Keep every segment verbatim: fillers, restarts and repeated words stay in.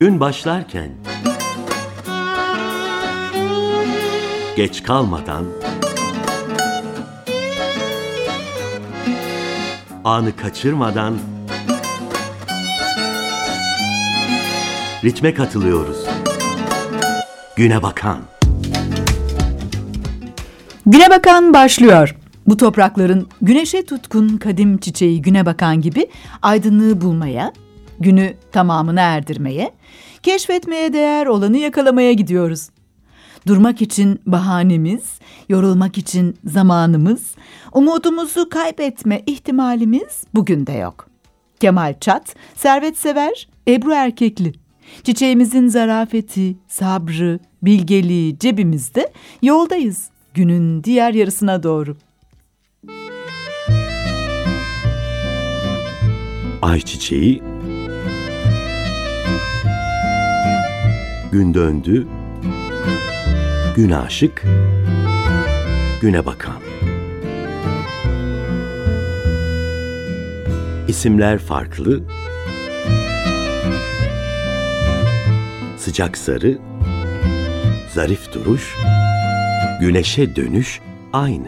Gün başlarken geç kalmadan anı kaçırmadan ritme katılıyoruz. Güne Bakan. Güne Bakan başlıyor. Bu toprakların güneşe tutkun kadim çiçeği Güne Bakan gibi aydınlığı bulmaya, günü tamamına erdirmeye, keşfetmeye değer olanı yakalamaya gidiyoruz. Durmak için bahanemiz, yorulmak için zamanımız, umudumuzu kaybetme ihtimalimiz bugün de yok. Kemal Çat, servetsever, Ebru Erkekli. Çiçeğimizin zarafeti, sabrı, bilgeliği cebimizde, yoldayız günün diğer yarısına doğru. Ayçiçeği, gün döndü, gün aşık, güne bakan. İsimler farklı, sıcak sarı, zarif duruş, güneşe dönüş aynı.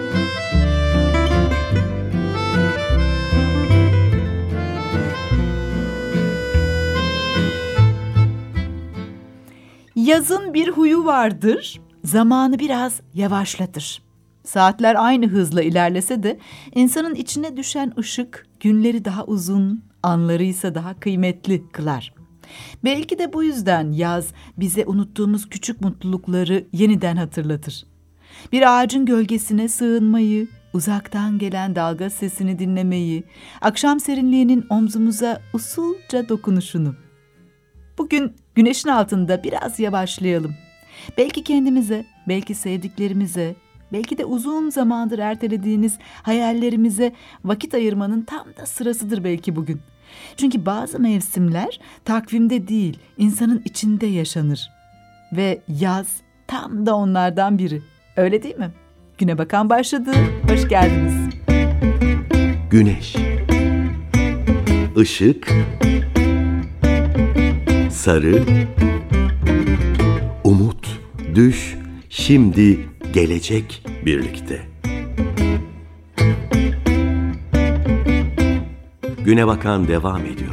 Yazın bir huyu vardır, zamanı biraz yavaşlatır. Saatler aynı hızla ilerlese de insanın içine düşen ışık günleri daha uzun, anları ise daha kıymetli kılar. Belki de bu yüzden yaz bize unuttuğumuz küçük mutlulukları yeniden hatırlatır. Bir ağacın gölgesine sığınmayı, uzaktan gelen dalga sesini dinlemeyi, akşam serinliğinin omzumuza usulca dokunuşunu. Bugün güneşin altında biraz yavaşlayalım. Belki kendimize, belki sevdiklerimize, belki de uzun zamandır ertelediğiniz hayallerimize vakit ayırmanın tam da sırasıdır belki bugün. Çünkü bazı mevsimler takvimde değil, insanın içinde yaşanır. Ve yaz tam da onlardan biri. Öyle değil mi? Güne Bakan başladı. Hoş geldiniz. Güneş, ışık, sarı, umut, düş, şimdi, gelecek birlikte. Güne Bakan devam ediyor.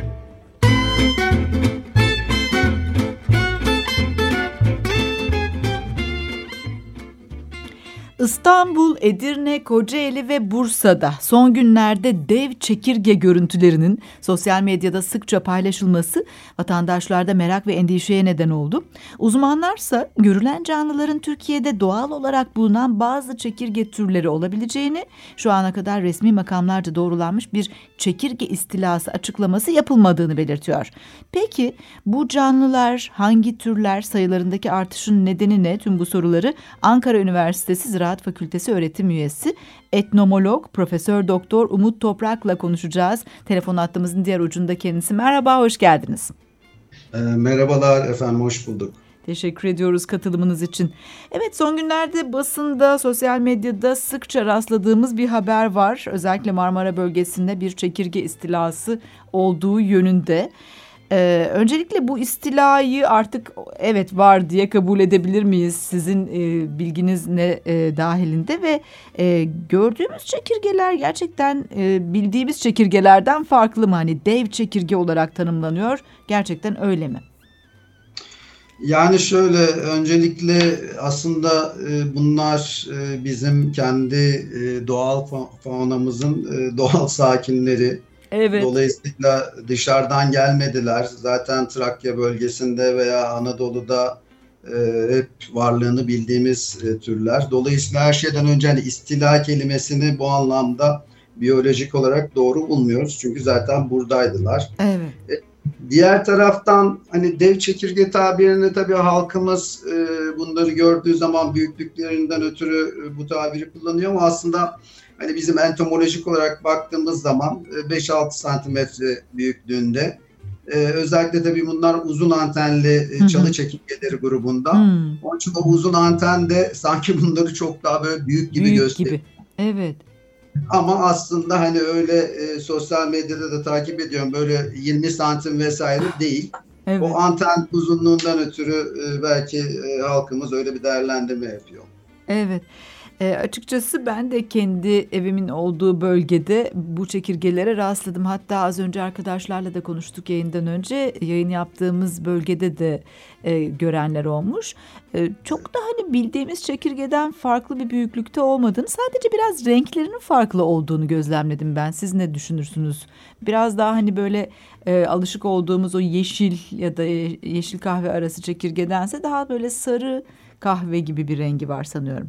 İstanbul, Edirne, Kocaeli ve Bursa'da son günlerde dev çekirge görüntülerinin sosyal medyada sıkça paylaşılması vatandaşlarda merak ve endişeye neden oldu. Uzmanlarsa görülen canlıların Türkiye'de doğal olarak bulunan bazı çekirge türleri olabileceğini, şu ana kadar resmi makamlarca doğrulanmış bir çekirge istilası açıklaması yapılmadığını belirtiyor. Peki bu canlılar hangi türler, sayılarındaki artışın nedeni ne? Tüm bu soruları Ankara Üniversitesi Ziraat Fakültesi öğretim üyesi etnomolog Profesör Doktor Umut Toprak'la konuşacağız. Telefon hattımızın diğer ucunda kendisi. Merhaba, hoş geldiniz. E, merhabalar efendim, hoş bulduk. Teşekkür ediyoruz katılımınız için. Evet, son günlerde basında, sosyal medyada sıkça rastladığımız bir haber var. Özellikle Marmara bölgesinde bir çekirge istilası olduğu yönünde. Ee, öncelikle bu istilayı artık evet var diye kabul edebilir miyiz? Sizin e, bilginiz ne e, dahilinde ve e, gördüğümüz çekirgeler gerçekten e, bildiğimiz çekirgelerden farklı mı? Hani dev çekirge olarak tanımlanıyor. Gerçekten öyle mi? Yani şöyle, öncelikle aslında e, bunlar e, bizim kendi e, doğal faunamızın e, doğal sakinleri. Evet. Dolayısıyla dışarıdan gelmediler. Zaten Trakya bölgesinde veya Anadolu'da e, hep varlığını bildiğimiz e, türler. Dolayısıyla her şeyden önce hani istila kelimesini bu anlamda biyolojik olarak doğru bulmuyoruz. Çünkü zaten buradaydılar. Evet. E, diğer taraftan hani dev çekirge tabirini tabii halkımız e, bunları gördüğü zaman büyüklüklerinden ötürü e, bu tabiri kullanıyor ama aslında hani bizim entomolojik olarak baktığımız zaman beş altı santimetre büyüklüğünde. Ee, özellikle tabii bunlar uzun antenli hı hı. çalı çekirgeleri grubunda. Hı. Onun için o uzun anten de sanki bunları çok daha böyle büyük gibi büyük gösteriyor. Gibi. Evet. Ama aslında hani öyle e, sosyal medyada da takip ediyorum, böyle yirmi santim vesaire değil. Evet. O anten uzunluğundan ötürü e, belki e, halkımız öyle bir değerlendirme yapıyor. Evet. E, açıkçası ben de kendi evimin olduğu bölgede bu çekirgelere rastladım. Hatta az önce arkadaşlarla da konuştuk yayından önce. Yayın yaptığımız bölgede de e, görenler olmuş. E, çok da hani bildiğimiz çekirgeden farklı bir büyüklükte olmadığını, sadece biraz renklerinin farklı olduğunu gözlemledim ben. Siz ne düşünürsünüz? Biraz daha hani böyle e, alışık olduğumuz o yeşil ya da yeşil kahve arası çekirgedense daha böyle sarı kahve gibi bir rengi var sanıyorum.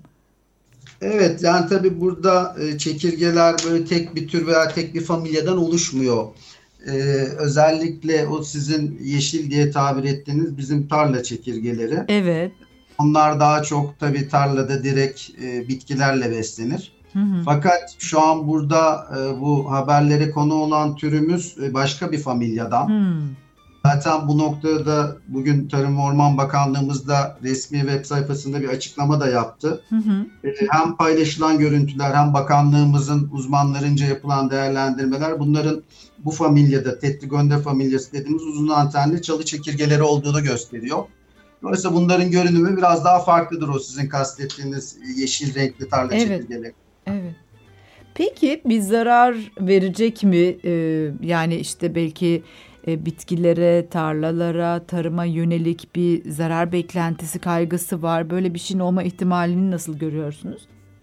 Evet, yani tabii burada e, çekirgeler böyle tek bir tür veya tek bir familyadan oluşmuyor. E, özellikle o sizin yeşil diye tabir ettiğiniz bizim tarla çekirgeleri. Evet. Onlar daha çok tabii tarlada direkt e, bitkilerle beslenir. Hı hı. Fakat şu an burada e, bu haberlere konu olan türümüz e, başka bir familyadan. Hmm. Zaten bu noktada da bugün Tarım ve Orman Bakanlığımız da resmi web sayfasında bir açıklama da yaptı. Hı hı. Hem paylaşılan görüntüler hem bakanlığımızın uzmanlarınca yapılan değerlendirmeler bunların bu familyada Tetragonida familyası dediğimiz uzun antenli çalı çekirgeleri olduğunu gösteriyor. Dolayısıyla bunların görünümü biraz daha farklıdır o sizin kastettiğiniz yeşil renkli tarla Evet. çekirgeleri. Evet. Peki bir zarar verecek mi? Ee, yani işte belki e, bitkilere, tarlalara, tarıma yönelik bir zarar beklentisi, kaygısı var. Böyle bir şeyin olma ihtimalini nasıl görüyorsunuz?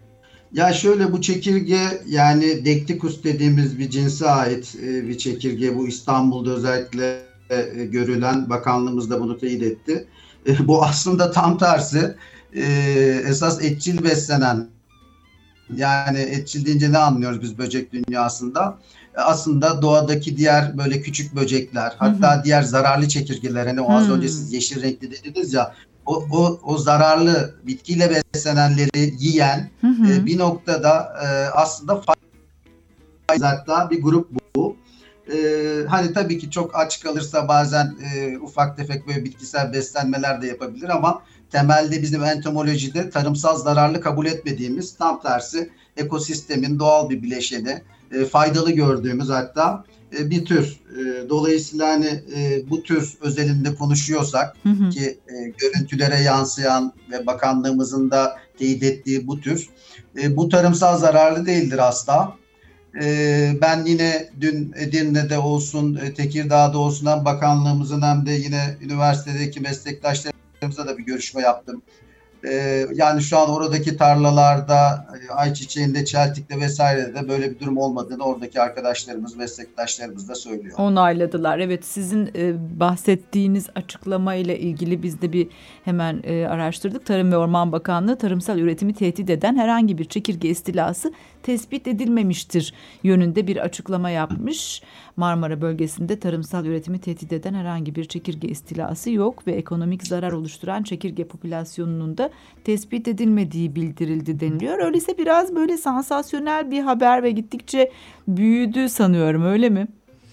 Ya şöyle, bu çekirge yani Decticus dediğimiz bir cinse ait e, bir çekirge. Bu İstanbul'da özellikle e, görülen, bakanlığımız da bunu teyit etti. E, bu aslında tam tersi. E, esas etçil beslenen, yani etçil deyince ne anlıyoruz biz böcek dünyasında? E, aslında doğadaki diğer böyle küçük böcekler, hatta Hı hı. diğer zararlı çekirgeler, hani o az önce Hmm. siz yeşil renkli dediniz ya, o, o, o zararlı bitkiyle beslenenleri yiyen Hı hı. e, bir noktada e, aslında faiz, hatta bir grup bu. E, hani tabii ki çok aç kalırsa bazen e, ufak tefek böyle bitkisel beslenmeler de yapabilir ama temelde bizim entomolojide tarımsal zararlı kabul etmediğimiz, tam tersi ekosistemin doğal bir bileşeni, e, faydalı gördüğümüz hatta e, bir tür. E, dolayısıyla hani e, bu tür özelinde konuşuyorsak Hı hı. ki e, görüntülere yansıyan ve bakanlığımızın da teyit ettiği bu tür e, bu tarımsal zararlı değildir asla. E, ben yine dün Edirne'de olsun, e, Tekirdağ'da olsun hem bakanlığımızın hem de yine üniversitedeki meslektaşlarımızla da bir görüşme yaptım. Ee, yani şu an oradaki tarlalarda, e, ayçiçeğinde, çeltikte vesairede de böyle bir durum olmadığını oradaki arkadaşlarımız, meslektaşlarımız da söylüyor. Onayladılar. Evet, sizin e, bahsettiğiniz açıklama ile ilgili biz de bir hemen e, araştırdık. Tarım ve Orman Bakanlığı tarımsal üretimi tehdit eden herhangi bir çekirge istilası tespit edilmemiştir yönünde bir açıklama yapmış. Marmara bölgesinde tarımsal üretimi tehdit eden herhangi bir çekirge istilası yok ve ekonomik zarar oluşturan çekirge popülasyonunun da tespit edilmediği bildirildi deniliyor. Öyleyse biraz böyle sansasyonel bir haber ve gittikçe büyüdü sanıyorum, öyle mi?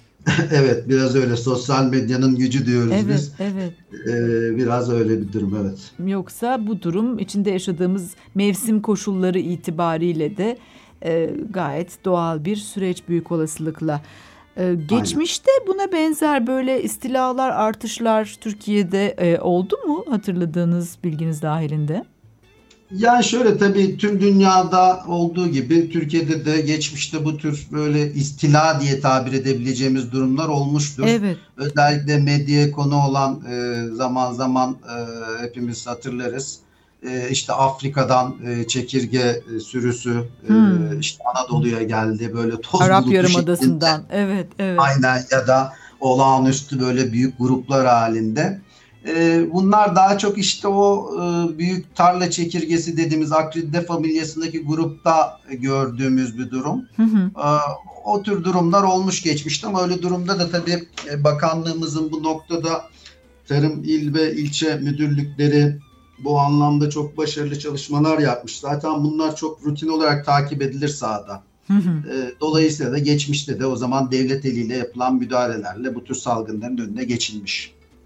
Evet, biraz öyle. Sosyal medyanın gücü diyoruz Evet, biz. evet. Ee, biraz öyle bir durum, evet. Yoksa bu durum içinde yaşadığımız mevsim koşulları itibariyle de e, gayet doğal bir süreç büyük olasılıkla. E, geçmişte buna benzer böyle istilalar, artışlar Türkiye'de e, oldu mu hatırladığınız, bilginiz dahilinde? Yani şöyle, tabii tüm dünyada olduğu gibi Türkiye'de de geçmişte bu tür böyle istila diye tabir edebileceğimiz durumlar olmuştur. Evet. Özellikle medyaya konu olan e, zaman zaman e, hepimiz hatırlarız. E, işte Afrika'dan e, çekirge e, sürüsü e, Hmm. işte Anadolu'ya geldi böyle toz Arap bulutu Yarımadası'ndan. şeklinde. Evet, evet. Aynen, ya da olağanüstü böyle büyük gruplar halinde. Ee, bunlar daha çok işte o e, büyük tarla çekirgesi dediğimiz Acrididae familyasındaki grupta gördüğümüz bir durum. Hı hı. Ee, o tür durumlar olmuş geçmişti ama öyle durumda da tabii e, bakanlığımızın bu noktada tarım il ve ilçe müdürlükleri bu anlamda çok başarılı çalışmalar yapmış. Zaten bunlar çok rutin olarak takip edilir sahada. Hı hı. E, dolayısıyla da geçmişte de o zaman devlet eliyle yapılan müdahalelerle bu tür salgınların önüne geçilmiş.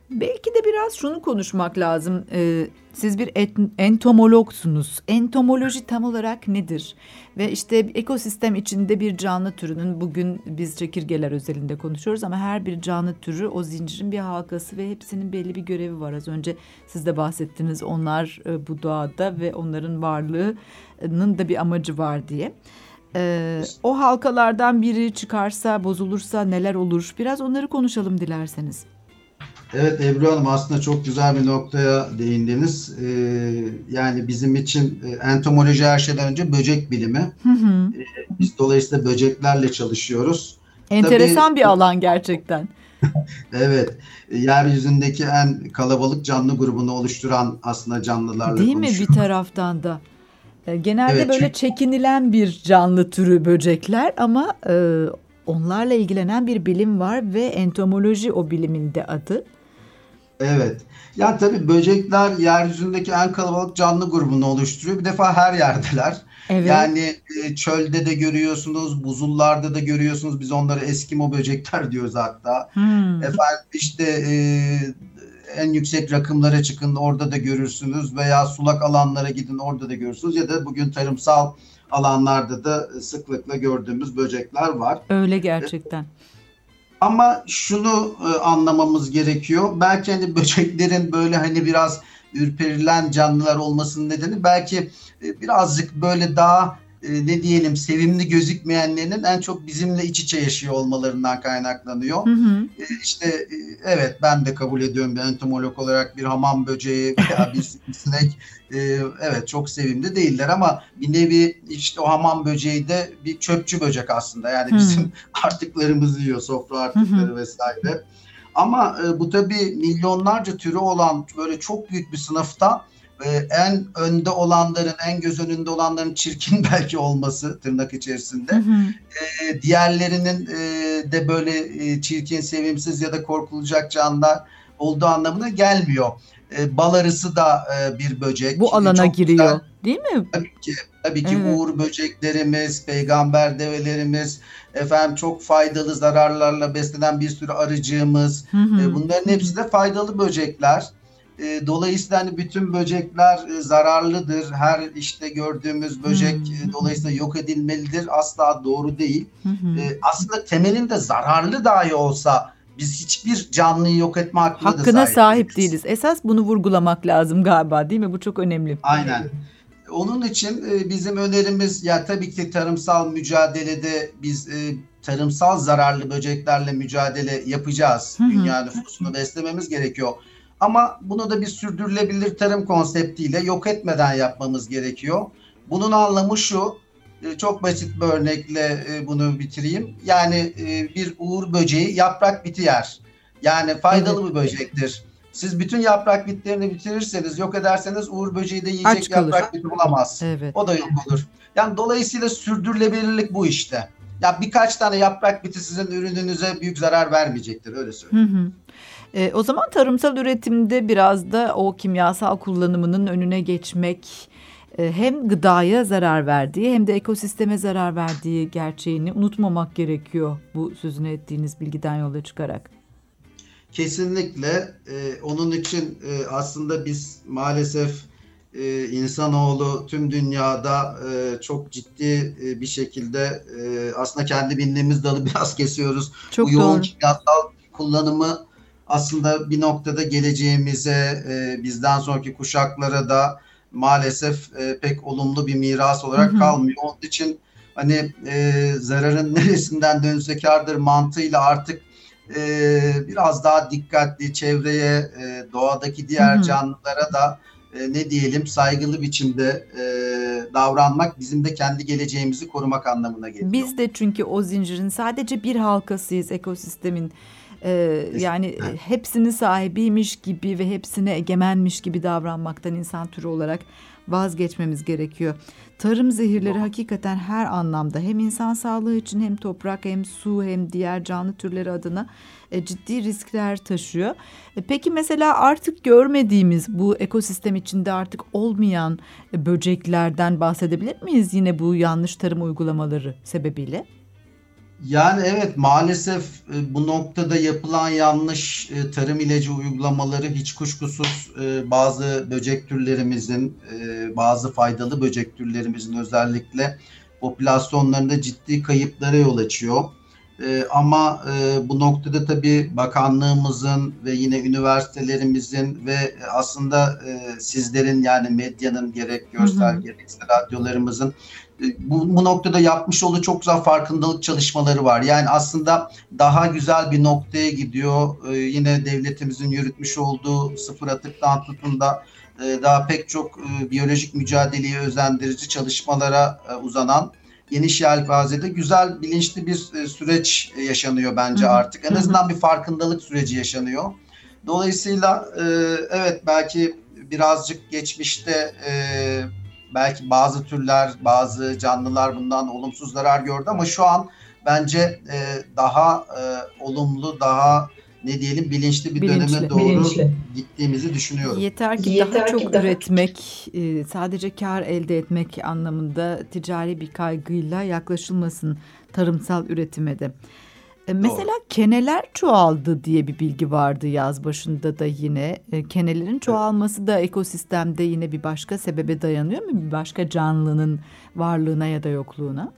Belki de biraz şunu konuşmak lazım. Ee, siz bir et, entomologsunuz. Entomoloji tam olarak nedir? Ve işte ekosistem içinde bir canlı türünün, bugün biz çekirgeler özelinde konuşuyoruz ama her bir canlı türü o zincirin bir halkası ve hepsinin belli bir görevi var. Az önce siz de bahsettiniz, onlar e, bu doğada ve onların varlığının da bir amacı var diye. Ee, o halkalardan biri çıkarsa, bozulursa neler olur? Biraz onları konuşalım dilerseniz. Evet Ebru Hanım, aslında çok güzel bir noktaya değindiniz. Ee, yani bizim için e, entomoloji her şeyden önce böcek bilimi. Hı hı. Ee, biz dolayısıyla böceklerle çalışıyoruz. Enteresan Tabii, bir alan gerçekten. evet, yeryüzündeki en kalabalık canlı grubunu oluşturan aslında canlılarla Değil mi bir konuşuyoruz. taraftan da? E, Genelde Evet, böyle çünkü çekinilen bir canlı türü böcekler ama e, onlarla ilgilenen bir bilim var ve entomoloji o bilimin de adı. evet. Yani tabii böcekler yeryüzündeki en kalabalık canlı grubunu oluşturuyor. Bir defa her yerdeler. Evet. Yani e, çölde de görüyorsunuz, buzullarda da görüyorsunuz. Biz onlara Eskimo böcekler diyoruz hatta. Hmm. Efendim işte e, en yüksek rakımlara çıkın, orada da görürsünüz, veya sulak alanlara gidin, orada da görürsünüz, ya da bugün tarımsal alanlarda da sıklıkla gördüğümüz böcekler var. Öyle gerçekten. Ama şunu e, anlamamız gerekiyor. Belki hani böceklerin böyle hani biraz ürperilen canlılar olmasının nedeni belki e, birazcık böyle daha e, ne diyelim sevimli gözükmeyenlerinin en çok bizimle iç içe yaşıyor olmalarından kaynaklanıyor. Hı hı. E, işte e, evet, ben de kabul ediyorum bir entomolog olarak, bir hamam böceği veya bir sivrisinek e, evet çok sevimli değiller, ama bir nevi işte o hamam böceği de bir çöpçü böcek aslında. Yani Hı. bizim artıklarımızı yiyor, sofra artıkları vesaire. Ama e, bu tabii milyonlarca türü olan böyle çok büyük bir sınıfta e, en önde olanların, en göz önünde olanların çirkin belki olması tırnak içerisinde. Hı hı. E, diğerlerinin e, de böyle e, çirkin, sevimsiz ya da korkulacak canlılar olduğu anlamına gelmiyor. E, bal arısı da e, bir böcek. Bu alana Çok giriyor, güzel. değil mi? Tabii ki, tabii ki Evet. uğur böceklerimiz, peygamber develerimiz, efendim çok faydalı zararlarla beslenen bir sürü arıcığımız. Hı hı. E, bunların hepsi de faydalı böcekler. E, dolayısıyla hani bütün böcekler e, zararlıdır. Her işte gördüğümüz böcek Hmm. e, dolayısıyla yok edilmelidir. Asla doğru değil. Hı hı. E, aslında temelinde zararlı dahi olsa biz hiçbir canlıyı yok etme hakkına da Hakkına sahip sahip değiliz. değiliz. Esas bunu vurgulamak lazım galiba, değil mi? Bu çok önemli. Aynen. Onun için e, bizim önerimiz, ya tabii ki tarımsal mücadelede biz e, tarımsal zararlı böceklerle mücadele yapacağız. Hı hı. Dünya nüfusunu beslememiz gerekiyor. Ama bunu da bir sürdürülebilir tarım konseptiyle yok etmeden yapmamız gerekiyor. Bunun anlamı şu, e, çok basit bir örnekle e, bunu bitireyim. Yani e, bir uğur böceği yaprak biti yer. Yani faydalı Evet. bir böcektir. Siz bütün yaprak bitlerini bitirirseniz, yok ederseniz uğur böceği de Aç yiyecek kalır. yaprak biti bulamaz. Evet. O da yok olur. Yani dolayısıyla sürdürülebilirlik bu işte. Ya birkaç tane yaprak biti sizin ürününüze büyük zarar vermeyecektir, öyle söyleyeyim. Hı hı. E, o zaman tarımsal üretimde biraz da o kimyasal kullanımının önüne geçmek, e, hem gıdaya zarar verdiği hem de ekosisteme zarar verdiği gerçeğini unutmamak gerekiyor, bu sözünü ettiğiniz bilgiden yola çıkarak. Kesinlikle. Ee, onun için e, aslında biz maalesef e, insanoğlu tüm dünyada e, çok ciddi e, bir şekilde e, aslında kendi bildiğimiz dalı biraz kesiyoruz. Çok Bu yoğun doğru. kimyasal kullanımı aslında bir noktada geleceğimize, e, bizden sonraki kuşaklara da maalesef e, pek olumlu bir miras Hı olarak hı. kalmıyor. Onun için hani e, zararın neresinden dönse kârdır mantığıyla artık e, biraz daha dikkatli, çevreye, e, doğadaki Hı diğer hı. canlılara da e, ne diyelim saygılı biçimde e, davranmak bizim de kendi geleceğimizi korumak anlamına geliyor. Biz de çünkü o zincirin sadece bir halkasıyız, ekosistemin. Ee, yani Kesinlikle. hepsinin sahibiymiş gibi ve hepsine egemenmiş gibi davranmaktan insan türü olarak vazgeçmemiz gerekiyor. Tarım zehirleri hakikaten her anlamda, hem insan sağlığı için hem toprak hem su hem diğer canlı türleri adına e, ciddi riskler taşıyor. E, peki mesela artık görmediğimiz, bu ekosistem içinde artık olmayan e, böceklerden bahsedebilir miyiz yine bu yanlış tarım uygulamaları sebebiyle? Yani evet, maalesef e, bu noktada yapılan yanlış e, tarım ilacı uygulamaları hiç kuşkusuz e, bazı böcek türlerimizin, e, bazı faydalı böcek türlerimizin özellikle popülasyonlarında ciddi kayıplara yol açıyor. E, ama e, bu noktada tabii bakanlığımızın ve yine üniversitelerimizin ve aslında e, sizlerin, yani medyanın, gerek Hı görsel hı. gerekse radyolarımızın bu, bu noktada yapmış olduğu çok güzel farkındalık çalışmaları var. Yani aslında daha güzel bir noktaya gidiyor. Ee, yine devletimizin yürütmüş olduğu sıfır atıktan tutun da e, daha pek çok e, biyolojik mücadeleye özendirici çalışmalara e, uzanan geniş yelpazede güzel, bilinçli bir e, süreç yaşanıyor Hı bence hı. artık. En Hı hı. azından bir farkındalık süreci yaşanıyor. Dolayısıyla e, evet, belki birazcık geçmişte e, belki bazı türler, bazı canlılar bundan olumsuz zarar gördü ama şu an bence e, daha e, olumlu, daha ne diyelim, bilinçli bir döneme Bilinçli. doğru Bilinçli. gittiğimizi düşünüyorum. Yeter ki daha Yeter ki çok daha üretmek, e, sadece kar elde etmek anlamında ticari bir kaygıyla yaklaşılmasın tarımsal üretime de. E, Mesela keneler çoğaldı diye bir bilgi vardı yaz başında da yine. E, Kenelerin çoğalması da ekosistemde yine bir başka sebebe dayanıyor mu? Bir başka canlının varlığına ya da yokluğuna?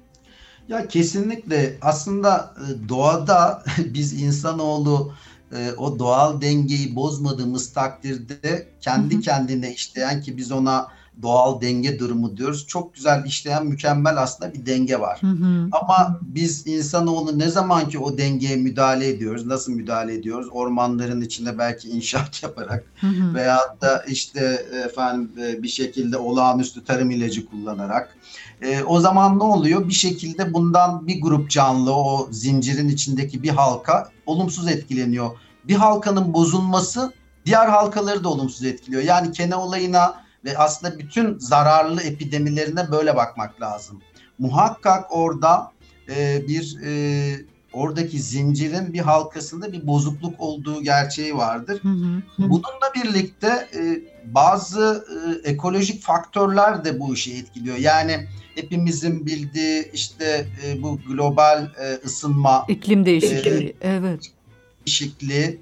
Ya kesinlikle, aslında e, doğada biz insanoğlu e, o doğal dengeyi bozmadığımız takdirde Hı kendi hı. kendine işleyen, ki biz ona doğal denge durumu diyoruz, çok güzel işleyen mükemmel aslında bir denge var. Hı hı. Ama biz insanoğlu ne zaman ki o dengeye müdahale ediyoruz, nasıl müdahale ediyoruz? Ormanların içinde belki inşaat yaparak Hı hı. veyahut da işte efendim e, bir şekilde olağanüstü tarım ilacı kullanarak. E, o zaman ne oluyor? Bir şekilde bundan bir grup canlı, o zincirin içindeki bir halka olumsuz etkileniyor. Bir halkanın bozulması diğer halkaları da olumsuz etkiliyor. Yani kene olayına ve aslında bütün zararlı epidemilerine böyle bakmak lazım. Muhakkak orada e, bir e, oradaki zincirin bir halkasında bir bozukluk olduğu gerçeği vardır. Hı hı. Bununla birlikte e, bazı e, ekolojik faktörler de bu işi etkiliyor. Yani hepimizin bildiği işte e, bu global e, ısınma, İklim değişikliği. Evet. değişikliği,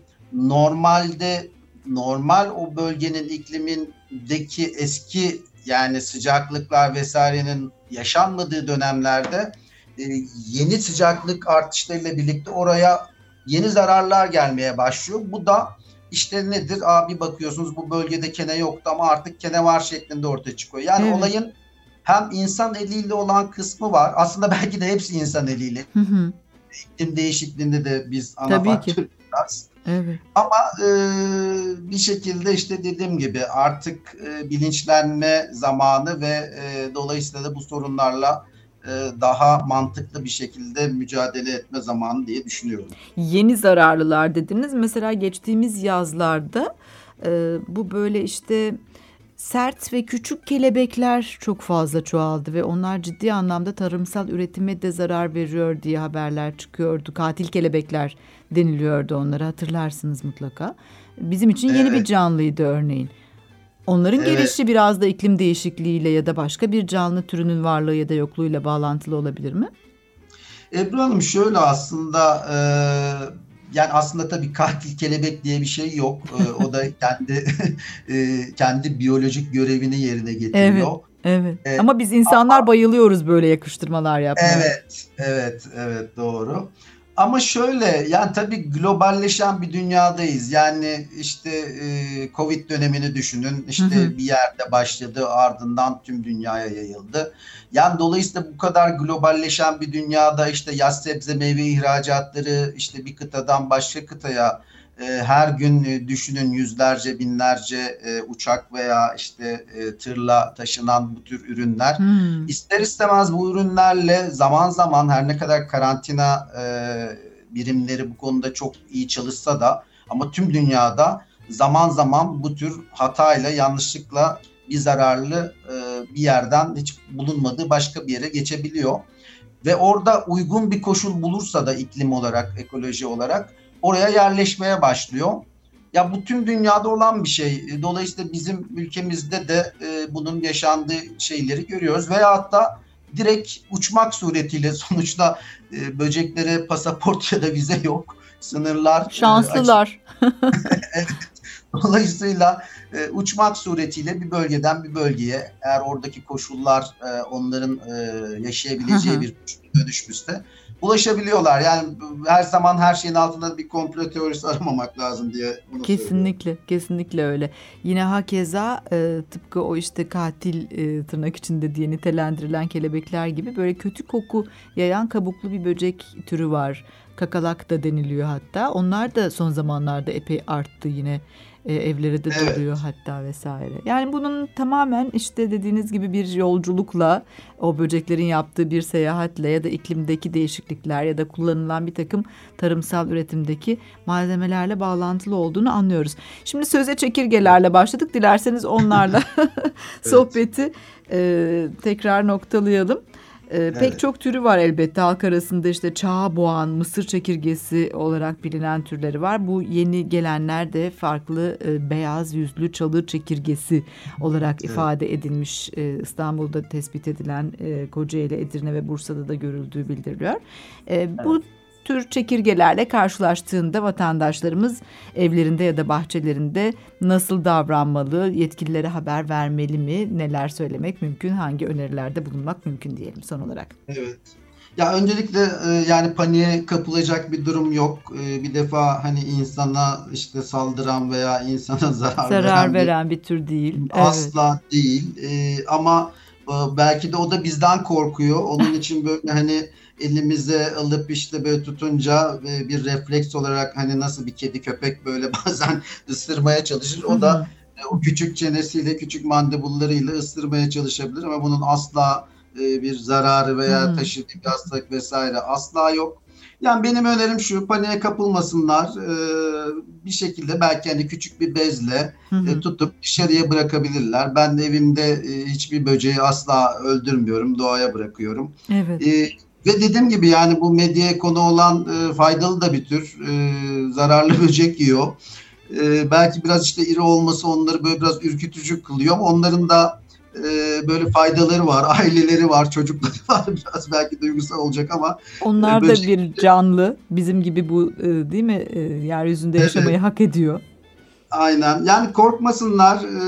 normalde normal o bölgenin iklimindeki eski, yani sıcaklıklar vesairenin yaşanmadığı dönemlerde e, yeni sıcaklık artışlarıyla birlikte oraya yeni zararlar gelmeye başlıyor. Bu da işte nedir? Abi bakıyorsunuz bu bölgede kene yoktu ama artık kene var şeklinde ortaya çıkıyor. Yani Evet. olayın hem insan eliyle olan kısmı var. Aslında belki de hepsi insan eliyle. Hı hı. İklim değişikliğinde de biz ana Tabii ki. faktör biraz. Evet. Ama e, bir şekilde işte dediğim gibi artık e, bilinçlenme zamanı ve e, dolayısıyla da bu sorunlarla e, daha mantıklı bir şekilde mücadele etme zamanı diye düşünüyorum. Yeni zararlılar dediniz. Mesela geçtiğimiz yazlarda e, bu böyle işte sert ve küçük kelebekler çok fazla çoğaldı ve onlar ciddi anlamda tarımsal üretime de zarar veriyor diye haberler çıkıyordu. Katil kelebekler deniliyordu onlara, hatırlarsınız mutlaka. Bizim için yeni Evet. bir canlıydı örneğin. Onların Evet. gelişi biraz da iklim değişikliğiyle ya da başka bir canlı türünün varlığı ya da yokluğuyla bağlantılı olabilir mi? Ebru Hanım, şöyle aslında e, yani aslında tabii katil kelebek diye bir şey yok. E, o da kendi e, kendi biyolojik görevini yerine getiriyor. Evet. E, Ama biz insanlar bayılıyoruz böyle yakıştırmalar yapmaya. Evet, evet, evet, doğru. Ama şöyle, yani tabii globalleşen bir dünyadayız. Yani işte e, Covid dönemini düşünün. İşte Hı hı. bir yerde başladı, ardından tüm dünyaya yayıldı. Yani dolayısıyla bu kadar globalleşen bir dünyada işte yaz sebze meyve ihracatları işte bir kıtadan başka kıtaya e, her gün e, düşünün yüzlerce binlerce e, uçak veya işte e, tırla taşınan bu tür ürünler. Hmm. İster istemez bu ürünlerle zaman zaman, her ne kadar karantina e, birimleri bu konuda çok iyi çalışsa da, ama tüm dünyada zaman zaman bu tür hatayla, yanlışlıkla bir zararlı e, bir yerden hiç bulunmadığı başka bir yere geçebiliyor. Ve orada uygun bir koşul bulursa da iklim olarak, ekoloji olarak oraya yerleşmeye başlıyor. Ya bu tüm dünyada olan bir şey. Dolayısıyla bizim ülkemizde de e, bunun yaşandığı şeyleri görüyoruz. Veyahut da direkt uçmak suretiyle sonuçta e, böceklere pasaport ya da vize yok. Sınırlar şanslılar. E, evet. Dolayısıyla e, uçmak suretiyle bir bölgeden bir bölgeye, eğer oradaki koşullar e, onların e, yaşayabileceği bir dönüşmüşse ulaşabiliyorlar. Yani her zaman her şeyin altında bir komplo teorisi aramamak lazım diye bunu Kesinlikle, söylüyorum. kesinlikle öyle. Yine hakeza e, tıpkı o işte katil e, tırnak içinde diye nitelendirilen kelebekler gibi böyle kötü koku yayan kabuklu bir böcek türü var. Kakalak da deniliyor hatta. Onlar da son zamanlarda epey arttı yine. E, evlere de Evet. doluyor hatta vesaire. Yani bunun tamamen işte dediğiniz gibi bir yolculukla, o böceklerin yaptığı bir seyahatle ya da iklimdeki değişiklikler ya da kullanılan bir takım tarımsal üretimdeki malzemelerle bağlantılı olduğunu anlıyoruz. Şimdi söze çekirgelerle başladık. Dilerseniz onlarla sohbeti e, tekrar noktalayalım. Ee, pek Evet. çok türü var elbette. Halk arasında işte çağ boğan, mısır çekirgesi olarak bilinen türleri var. Bu yeni gelenler de farklı e, beyaz yüzlü çalı çekirgesi olarak Evet. ifade edilmiş. E, İstanbul'da tespit edilen, e, Kocaeli, Edirne ve Bursa'da da görüldüğü bildiriliyor. E, bu tür çekirgelerle karşılaştığında vatandaşlarımız evlerinde ya da bahçelerinde nasıl davranmalı, yetkililere haber vermeli mi, neler söylemek mümkün, hangi önerilerde bulunmak mümkün diyelim son olarak. Evet. Ya öncelikle e, yani paniğe kapılacak bir durum yok. E, bir defa hani insana işte saldıran veya insana zarar, Zarar veren, veren bir tür değil. bir Evet. asla değil. E, ama e, belki de o da bizden korkuyor. Onun için böyle hani elimize alıp işte böyle tutunca e, bir refleks olarak hani nasıl bir kedi köpek böyle bazen ısırmaya çalışır. O da e, o küçük çenesiyle, küçük mandibullarıyla ısırmaya çalışabilir ama bunun asla e, bir zararı veya Hı hı. taşıdığı bir hastalık vesaire asla yok. Yani benim önerim şu, paniğe kapılmasınlar. E, bir şekilde belki hani küçük bir bezle Hı hı. e, tutup dışarıya bırakabilirler. Ben de evimde e, hiçbir böceği asla öldürmüyorum, doğaya bırakıyorum. Evet. E, ve dediğim gibi yani bu medyaya konu olan e, faydalı da bir tür. E, zararlı böcek yiyor. E, belki biraz işte iri olması onları böyle biraz ürkütücü kılıyor ama onların da e, böyle faydaları var, aileleri var, çocukları var. Biraz belki duygusal olacak ama Onlar e, da böcek. bir canlı. Bizim gibi bu e, değil mi? E, yeryüzünde Evet. yaşamayı hak ediyor. Aynen. Yani korkmasınlar. E,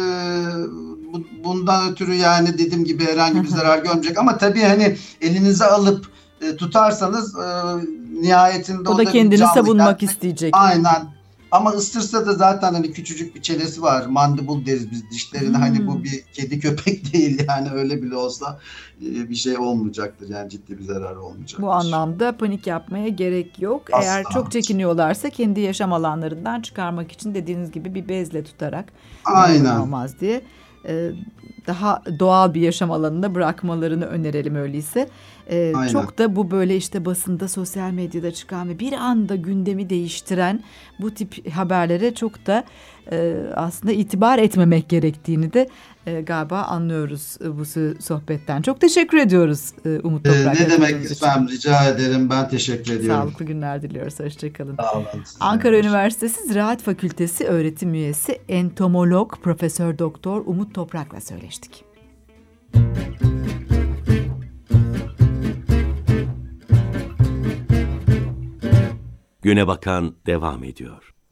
bu- bundan ötürü yani dediğim gibi herhangi bir zarar görmeyecek. Ama tabii hani elinize alıp e, tutarsanız e, nihayetinde O o da da bir kendini canlı. savunmak Yani, isteyecek. aynen. Ama ısırsa da zaten hani küçücük bir çenesi var. Mandibul deriz biz dişlerine. Hani bu Hmm. bir kedi köpek değil yani öyle bile olsa e, bir şey olmayacaktır. Yani ciddi bir zarar olmayacaktır. Bu anlamda panik yapmaya gerek yok. Asla. Eğer çok çekiniyorlarsa kendi yaşam alanlarından çıkarmak için dediğiniz gibi bir bezle tutarak ne olur ne Aynen. olmaz diye e, daha doğal bir yaşam alanına bırakmalarını önerelim öyleyse. E, Aynen. çok da bu böyle işte basında, sosyal medyada çıkan ve bir anda gündemi değiştiren bu tip haberlere çok da e, aslında itibar etmemek gerektiğini de e, galiba anlıyoruz e, bu sö- sohbetten. Çok teşekkür ediyoruz e, Umut E, Toprak. ne demek katıldığınız için. efendim, rica ederim. Ben teşekkür ediyorum. Sağlıklı günler diliyoruz. Hoşçakalın. Sağ olun. Ankara Üniversitesi Ziraat Fakültesi öğretim üyesi entomolog Profesör Doktor Umut Toprak'la söyleştik. Güne Bakan devam ediyor.